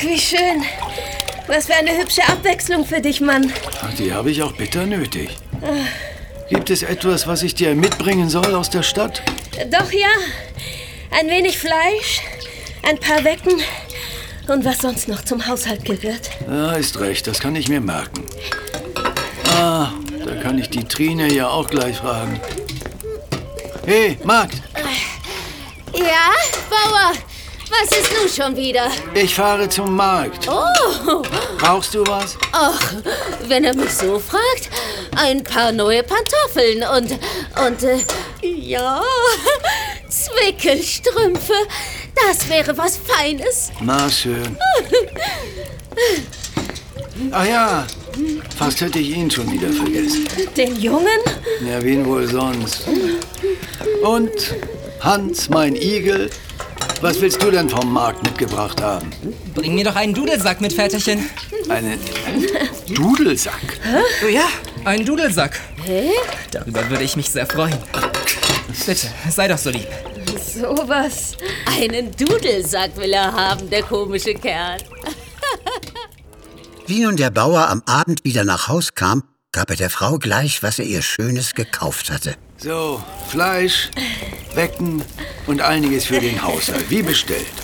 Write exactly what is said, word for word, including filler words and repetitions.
wie schön. Was für eine hübsche Abwechslung für dich, Mann. Die habe ich auch bitter nötig. Gibt es etwas, was ich dir mitbringen soll aus der Stadt? Doch, ja. Ein wenig Fleisch, ein paar Wecken und was sonst noch zum Haushalt gehört. Ja, ist recht, das kann ich mir merken. Ah, da kann ich die Trine ja auch gleich fragen. Hey, Magd! Ja, Bauer, was ist nun schon wieder? Ich fahre zum Markt. Oh, Brauchst du was? ach, wenn er mich so fragt, ein paar neue Pantoffeln und, und, äh, ja, Zwickelstrümpfe, das wäre was Feines. Na schön. Ach ja, fast hätte ich ihn schon wieder vergessen. Den Jungen? Ja, wen wohl sonst? Und Hans, mein Igel, was willst du denn vom Markt mitgebracht haben? Bring mir doch einen Dudelsack mit, Väterchen. Einen Dudelsack? Oh ja, einen Dudelsack. Hä? Darüber würde ich mich sehr freuen. Bitte, sei doch so lieb. Sowas. Einen Dudelsack will er haben, der komische Kerl. Wie nun der Bauer am Abend wieder nach Haus kam, gab er der Frau gleich, was er ihr Schönes gekauft hatte. So, Fleisch, Wecken und einiges für den Haushalt, wie bestellt.